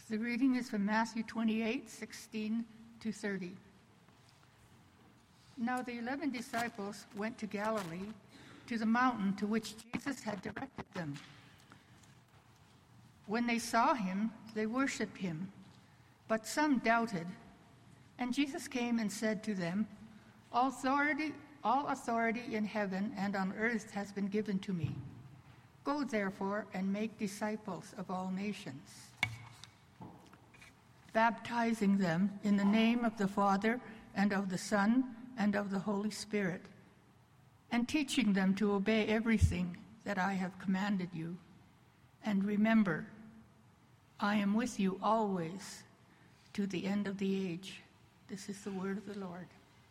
The reading is from Matthew 28:16-30. Now the 11 disciples went to Galilee, to the mountain to which Jesus had directed them. When they saw him, they worshipped him, but some doubted. And Jesus came and said to them, All authority in heaven and on earth has been given to me. Go therefore and make disciples of all nations, baptizing them in the name of the Father and of the Son and of the Holy Spirit, and teaching them to obey everything that I have commanded you. And remember, I am with you always to the end of the age. This is the word of the Lord.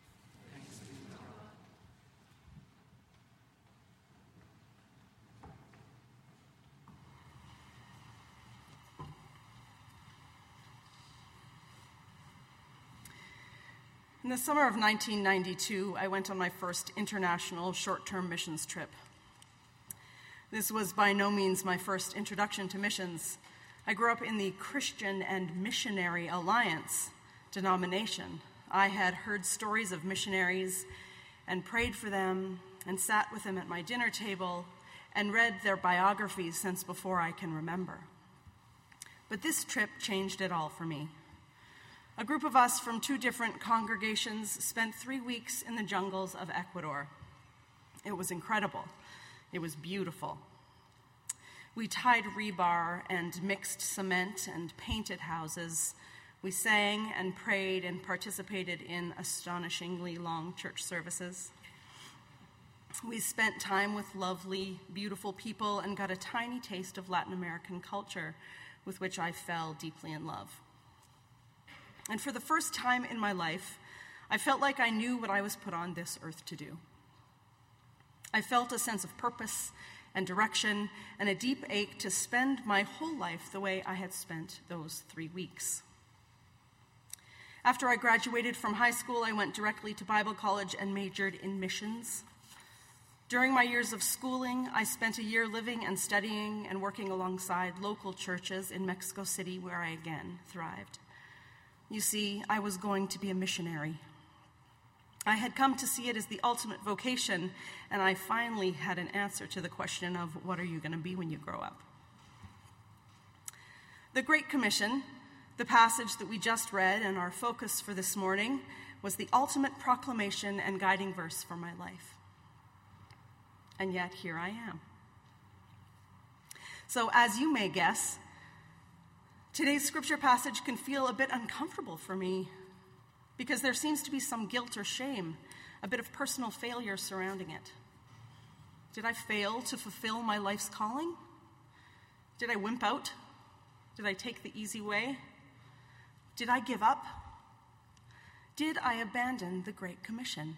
In the summer of 1992, I went on my first international short-term missions trip. This was by no means my first introduction to missions. I grew up in the Christian and Missionary Alliance denomination. I had heard stories of missionaries and prayed for them and sat with them at my dinner table and read their biographies since before I can remember. But this trip changed it all for me. A group of us from 2 different congregations spent 3 weeks in the jungles of Ecuador. It was incredible. It was beautiful. We tied rebar and mixed cement and painted houses. We sang and prayed and participated in astonishingly long church services. We spent time with lovely, beautiful people and got a tiny taste of Latin American culture with which I fell deeply in love. And for the first time in my life, I felt like I knew what I was put on this earth to do. I felt a sense of purpose and direction and a deep ache to spend my whole life the way I had spent those 3 weeks. After I graduated from high school, I went directly to Bible college and majored in missions. During my years of schooling, I spent a year living and studying and working alongside local churches in Mexico City, where I again thrived. You see, I was going to be a missionary. I had come to see it as the ultimate vocation, and I finally had an answer to the question of what are you going to be when you grow up? The Great Commission, the passage that we just read and our focus for this morning, was the ultimate proclamation and guiding verse for my life. And yet, here I am. So, as you may guess, today's scripture passage can feel a bit uncomfortable for me because there seems to be some guilt or shame, a bit of personal failure surrounding it. Did I fail to fulfill my life's calling? Did I wimp out? Did I take the easy way? Did I give up? Did I abandon the Great Commission?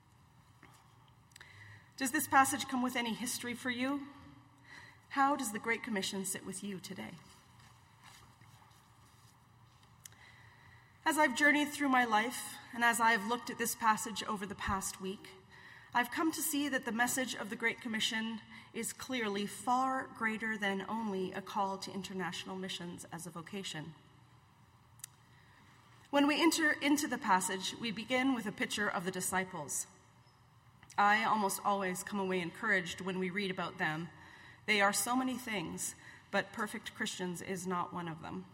Does this passage come with any history for you? How does the Great Commission sit with you today? As I've journeyed through my life, and as I've looked at this passage over the past week, I've come to see that the message of the Great Commission is clearly far greater than only a call to international missions as a vocation. When we enter into the passage, we begin with a picture of the disciples. I almost always come away encouraged when we read about them. They are so many things, but perfect Christians is not one of them.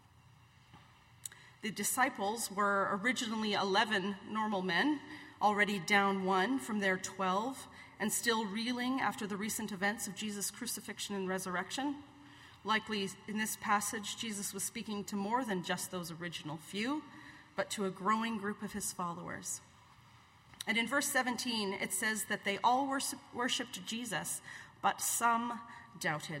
The disciples were originally 11 normal men, already down 1 from their 12, and still reeling after the recent events of Jesus' crucifixion and resurrection. Likely in this passage, Jesus was speaking to more than just those original few, but to a growing group of his followers. And in verse 17, it says that they all worshipped Jesus, but some doubted.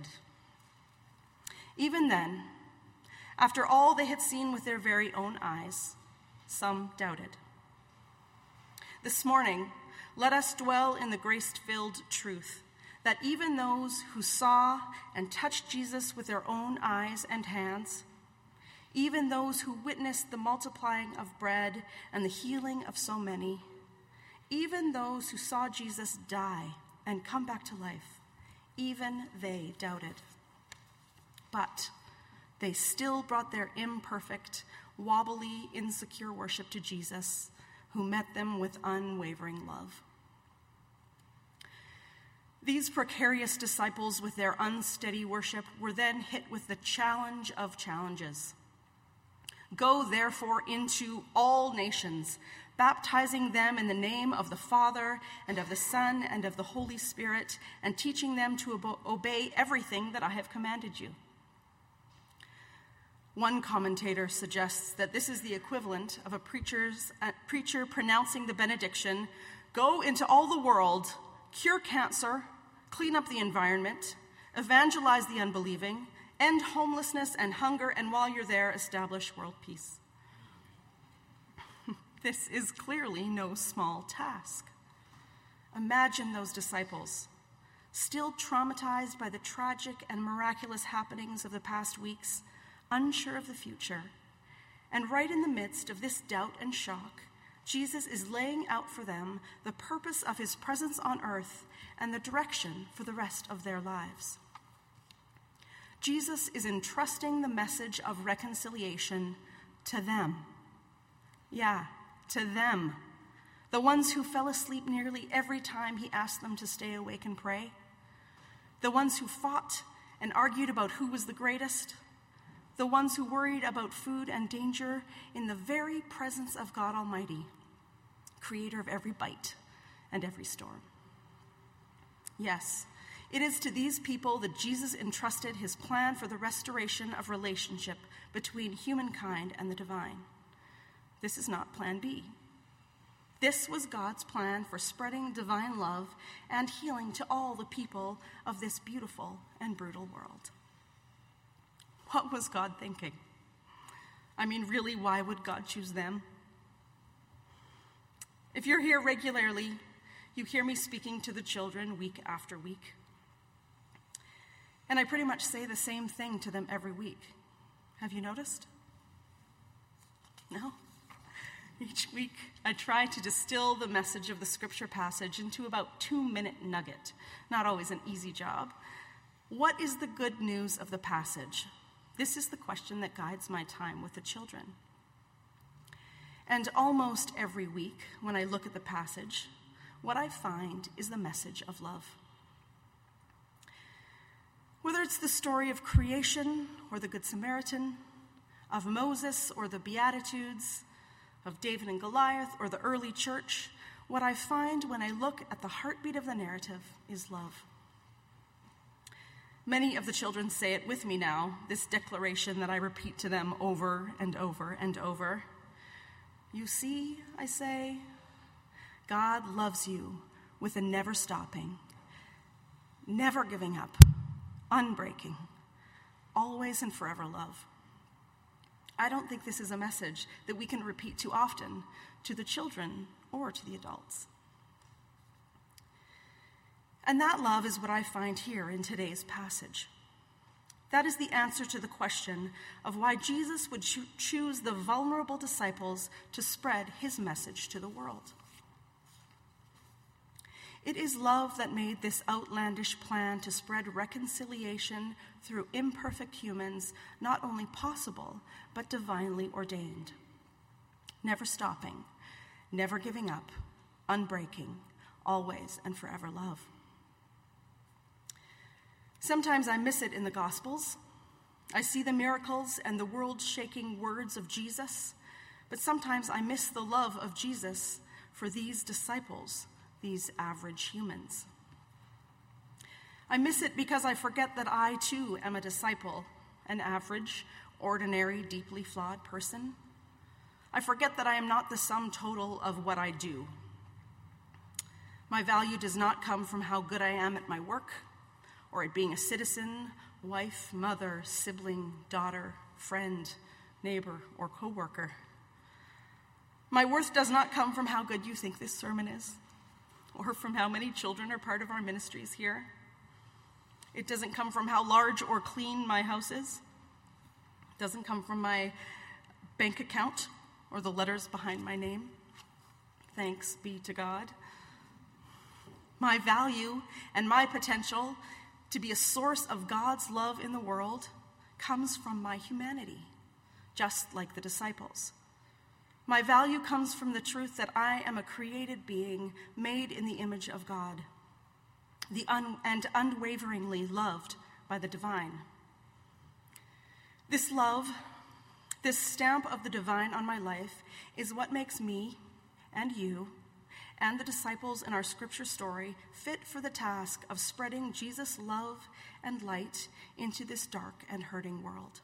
Even then, after all they had seen with their very own eyes, some doubted. This morning, let us dwell in the grace-filled truth that even those who saw and touched Jesus with their own eyes and hands, even those who witnessed the multiplying of bread and the healing of so many, even those who saw Jesus die and come back to life, even they doubted. But they still brought their imperfect, wobbly, insecure worship to Jesus, who met them with unwavering love. These precarious disciples with their unsteady worship were then hit with the challenge of challenges. Go, therefore, into all nations, baptizing them in the name of the Father and of the Son and of the Holy Spirit, and teaching them to obey everything that I have commanded you. One commentator suggests that this is the equivalent of a preacher pronouncing the benediction, "Go into all the world, cure cancer, clean up the environment, evangelize the unbelieving, end homelessness and hunger, and while you're there, establish world peace." This is clearly no small task. Imagine those disciples, still traumatized by the tragic and miraculous happenings of the past weeks, unsure of the future. And right in the midst of this doubt and shock, Jesus is laying out for them the purpose of his presence on earth and the direction for the rest of their lives. Jesus is entrusting the message of reconciliation to them. Yeah, to them. The ones who fell asleep nearly every time he asked them to stay awake and pray. The ones who fought and argued about who was the greatest. The ones who worried about food and danger in the very presence of God Almighty, creator of every bite and every storm. Yes, it is to these people that Jesus entrusted his plan for the restoration of relationship between humankind and the divine. This is not plan B. This was God's plan for spreading divine love and healing to all the people of this beautiful and brutal world. What was God thinking? I mean, really, why would God choose them? If you're here regularly, you hear me speaking to the children week after week. And I pretty much say the same thing to them every week. Have you noticed? No? Each week, I try to distill the message of the scripture passage into about 2-minute nugget. Not always an easy job. What is the good news of the passage? This is the question that guides my time with the children. And almost every week, when I look at the passage, what I find is the message of love. Whether it's the story of creation or the Good Samaritan, of Moses or the Beatitudes, of David and Goliath or the early church, what I find when I look at the heartbeat of the narrative is love. Many of the children say it with me now, this declaration that I repeat to them over and over and over. You see, I say, God loves you with a never stopping, never giving up, unbreaking, always and forever love. I don't think this is a message that we can repeat too often to the children or to the adults. And that love is what I find here in today's passage. That is the answer to the question of why Jesus would choose the vulnerable disciples to spread his message to the world. It is love that made this outlandish plan to spread reconciliation through imperfect humans not only possible, but divinely ordained. Never stopping, never giving up, unbreaking, always and forever love. Sometimes I miss it in the Gospels. I see the miracles and the world-shaking words of Jesus, but sometimes I miss the love of Jesus for these disciples, these average humans. I miss it because I forget that I, too, am a disciple, an average, ordinary, deeply flawed person. I forget that I am not the sum total of what I do. My value does not come from how good I am at my work, or at being a citizen, wife, mother, sibling, daughter, friend, neighbor, or coworker. My worth does not come from how good you think this sermon is, or from how many children are part of our ministries here. It doesn't come from how large or clean my house is. It doesn't come from my bank account or the letters behind my name. Thanks be to God. My value and my potential to be a source of God's love in the world comes from my humanity, just like the disciples. My value comes from the truth that I am a created being made in the image of God, and unwaveringly loved by the divine. This love, this stamp of the divine on my life, is what makes me and you and the disciples in our scripture story fit for the task of spreading Jesus' love and light into this dark and hurting world.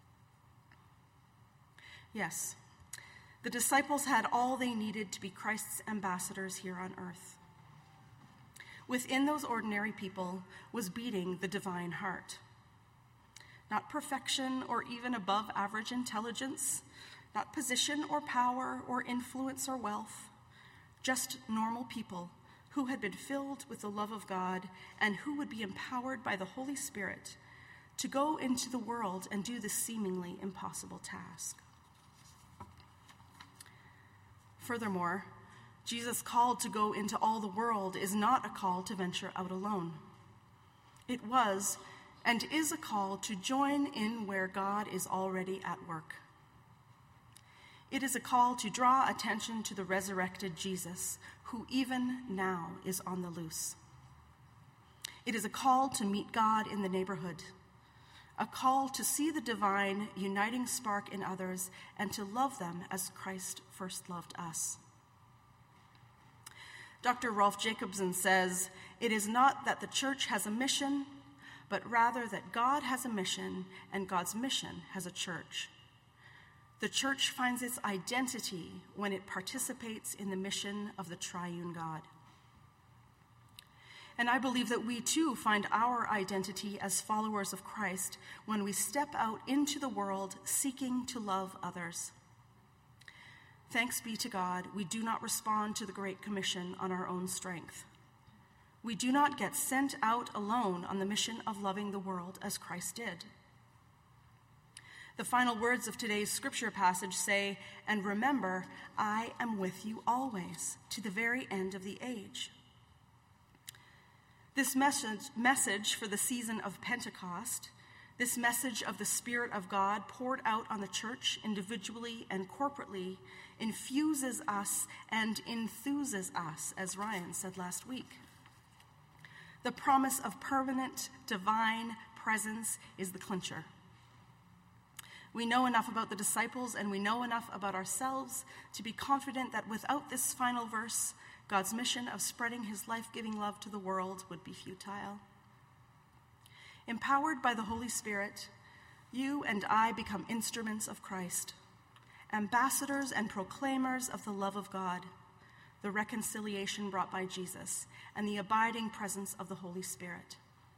Yes, the disciples had all they needed to be Christ's ambassadors here on earth. Within those ordinary people was beating the divine heart. Not perfection or even above average intelligence, not position or power or influence or wealth, just normal people who had been filled with the love of God and who would be empowered by the Holy Spirit to go into the world and do this seemingly impossible task. Furthermore, Jesus' call to go into all the world is not a call to venture out alone. It was and is a call to join in where God is already at work. It is a call to draw attention to the resurrected Jesus, who even now is on the loose. It is a call to meet God in the neighborhood, a call to see the divine uniting spark in others and to love them as Christ first loved us. Dr. Rolf Jacobson says, "It is not that the church has a mission, but rather that God has a mission and God's mission has a church. The church finds its identity when it participates in the mission of the triune God." And I believe that we too find our identity as followers of Christ when we step out into the world seeking to love others. Thanks be to God, we do not respond to the Great Commission on our own strength. We do not get sent out alone on the mission of loving the world as Christ did. The final words of today's scripture passage say, "And remember, I am with you always, to the very end of the age." This message for the season of Pentecost, this message of the Spirit of God poured out on the church individually and corporately, infuses us and enthuses us, as Ryan said last week. The promise of permanent divine presence is the clincher. We know enough about the disciples and we know enough about ourselves to be confident that without this final verse, God's mission of spreading his life-giving love to the world would be futile. Empowered by the Holy Spirit, you and I become instruments of Christ, ambassadors and proclaimers of the love of God, the reconciliation brought by Jesus, and the abiding presence of the Holy Spirit.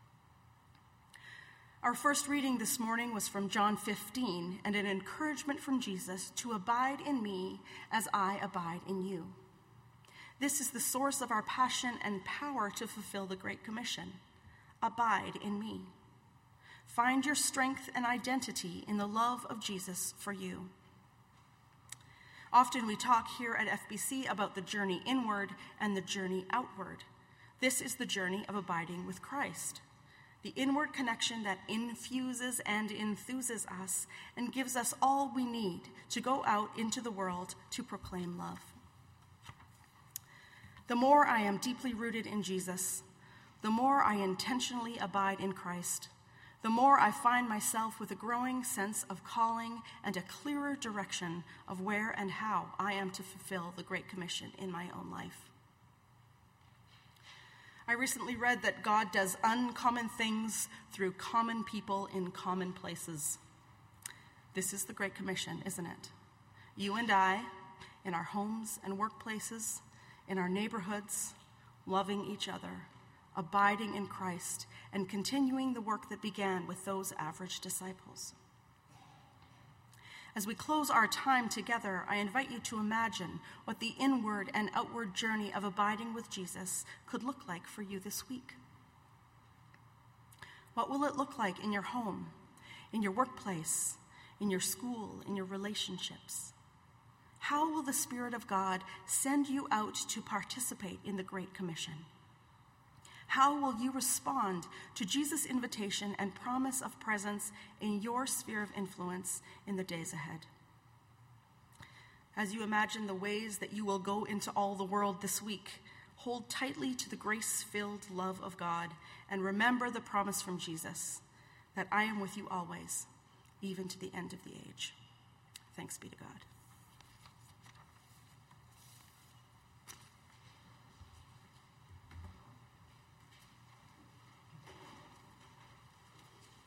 Our first reading this morning was from John 15, and an encouragement from Jesus to abide in me as I abide in you. This is the source of our passion and power to fulfill the Great Commission. Abide in me. Find your strength and identity in the love of Jesus for you. Often we talk here at FBC about the journey inward and the journey outward. This is the journey of abiding with Christ, the inward connection that infuses and enthuses us and gives us all we need to go out into the world to proclaim love. The more I am deeply rooted in Jesus, the more I intentionally abide in Christ, the more I find myself with a growing sense of calling and a clearer direction of where and how I am to fulfill the Great Commission in my own life. I recently read that God does uncommon things through common people in common places. This is the Great Commission, isn't it? You and I, in our homes and workplaces, in our neighborhoods, loving each other, abiding in Christ, and continuing the work that began with those average disciples. As we close our time together, I invite you to imagine what the inward and outward journey of abiding with Jesus could look like for you this week. What will it look like in your home, in your workplace, in your school, in your relationships? How will the Spirit of God send you out to participate in the Great Commission? How will you respond to Jesus' invitation and promise of presence in your sphere of influence in the days ahead? As you imagine the ways that you will go into all the world this week, hold tightly to the grace-filled love of God and remember the promise from Jesus that I am with you always, even to the end of the age. Thanks be to God.